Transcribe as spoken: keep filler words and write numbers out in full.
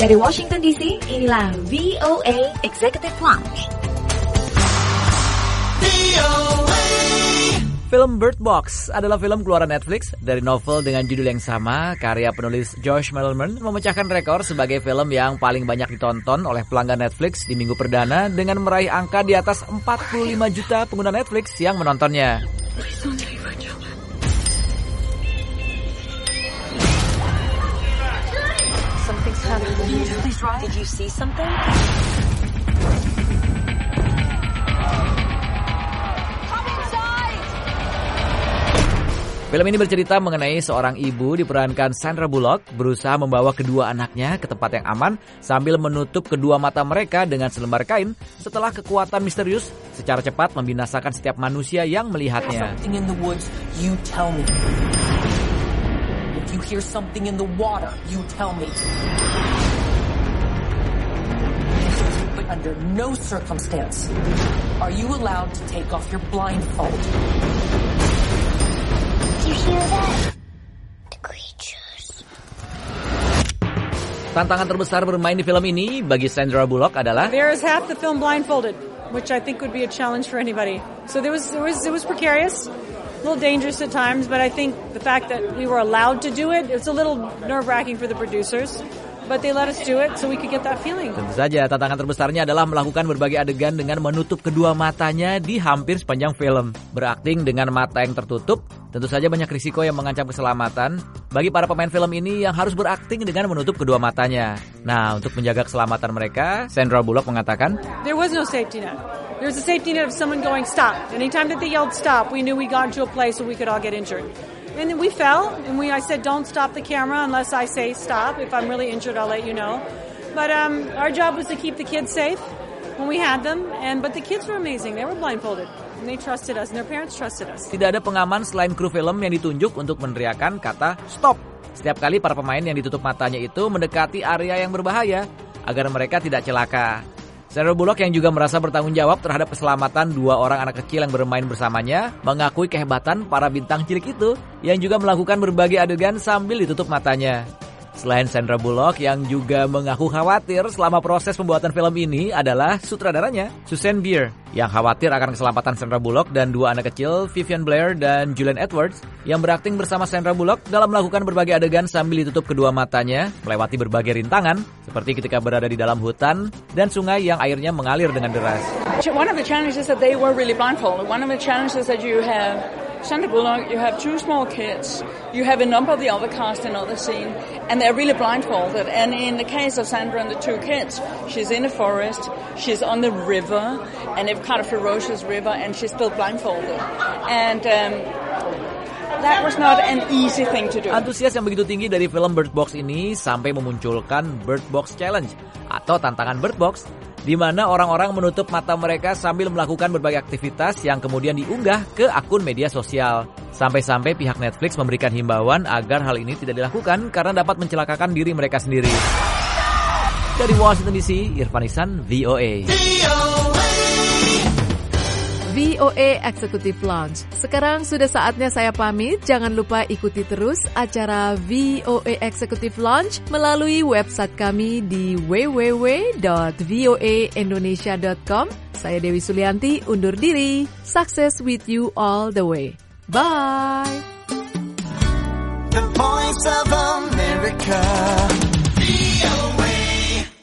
Dari Washington D C, inilah V O A Executive Lounge. Film Bird Box adalah film keluaran Netflix dari novel dengan judul yang sama, karya penulis Josh Malerman, memecahkan rekor sebagai film yang paling banyak ditonton oleh pelanggan Netflix di minggu perdana dengan meraih angka di atas empat puluh lima juta pengguna Netflix yang menontonnya. Something's happening. Did you see something? Film ini bercerita mengenai seorang ibu diperankan Sandra Bullock berusaha membawa kedua anaknya ke tempat yang aman sambil menutup kedua mata mereka dengan selembar kain setelah kekuatan misterius secara cepat membinasakan setiap manusia yang melihatnya. Something in the woods, you tell me. If you hear something in the water, you tell me. But under no circumstance are you allowed to take off your blindfold. You hear that? The creatures. Tantangan terbesar bermain di film ini bagi Sandra Bullock adalah there is half the film blindfolded, which I think would be a challenge for anybody. So there was it was it was precarious, a little dangerous at times, but I think the fact that we were allowed to do it, it's a little nerve-wracking for the producers. But they let us do it so we could get that feeling. Tentu saja tantangan terbesarnya adalah melakukan berbagai adegan dengan menutup kedua matanya di hampir sepanjang film. Berakting dengan mata yang tertutup, tentu saja banyak risiko yang mengancam keselamatan bagi para pemain film ini yang harus berakting dengan menutup kedua matanya. Nah, untuk menjaga keselamatan mereka, Sandra Bullock mengatakan, there was no safety net. There was a safety net of someone going stop. Anytime that they yelled stop, we knew we got into a place where we could all get injured. And then we fell, and we I said, don't stop the camera unless I say stop. If I'm really injured, I'll let you know. But um, our job was to keep the kids safe when we had them. And but the kids were amazing. They were blindfolded, and they trusted us, and their parents trusted us. Tidak ada pengaman selain kru film yang ditunjuk untuk meneriakkan kata stop. Setiap kali para pemain yang ditutup matanya itu mendekati area yang berbahaya agar mereka tidak celaka. Sandra Bullock yang juga merasa bertanggung jawab terhadap keselamatan dua orang anak kecil yang bermain bersamanya mengakui kehebatan para bintang cilik itu yang juga melakukan berbagai adegan sambil ditutup matanya. Selain Sandra Bullock yang juga mengaku khawatir selama proses pembuatan film ini adalah sutradaranya, Susan Bier, yang khawatir akan keselamatan Sandra Bullock dan dua anak kecil, Vivian Blair dan Julian Edwards, yang berakting bersama Sandra Bullock dalam melakukan berbagai adegan sambil ditutup kedua matanya, melewati berbagai rintangan, seperti ketika berada di dalam hutan dan sungai yang airnya mengalir dengan deras. One of the challenges that they were really blindfolded. One of the challenges that you have Sandra Bullock, you have two small kids, you have a number of the other cast in other scene, and they're really blindfolded. And in the case of Sandra and the two kids, she's in a forest, she's on the river, and a kind of ferocious river, and she's still blindfolded. And um, that was not an easy thing to do. Antusias yang begitu tinggi dari film Bird Box ini sampai memunculkan Bird Box Challenge atau tantangan Bird Box, di mana orang-orang menutup mata mereka sambil melakukan berbagai aktivitas yang kemudian diunggah ke akun media sosial. Sampai-sampai pihak Netflix memberikan himbauan agar hal ini tidak dilakukan karena dapat mencelakakan diri mereka sendiri. Dari Washington D C, Irfan Ihsan, V O A. V O A Executive Lounge. Sekarang sudah saatnya saya pamit. Jangan lupa ikuti terus acara V O A Executive Lounge melalui website kami di w w w dot voa indonesia dot com. Saya Dewi Sulianti undur diri. Success with you all the way. Bye. The Voice of America.